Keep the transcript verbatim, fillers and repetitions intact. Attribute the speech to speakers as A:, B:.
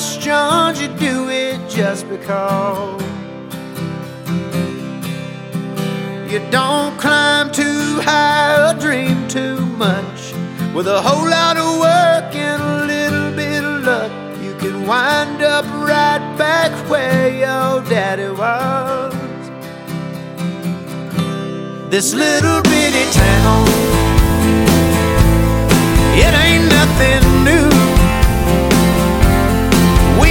A: questions, you do it just because. You don't climb too high or dream too much. With a whole lot of work and a little bit of luck, you can wind up right back where your daddy was. This little bitty town, it ain't nothing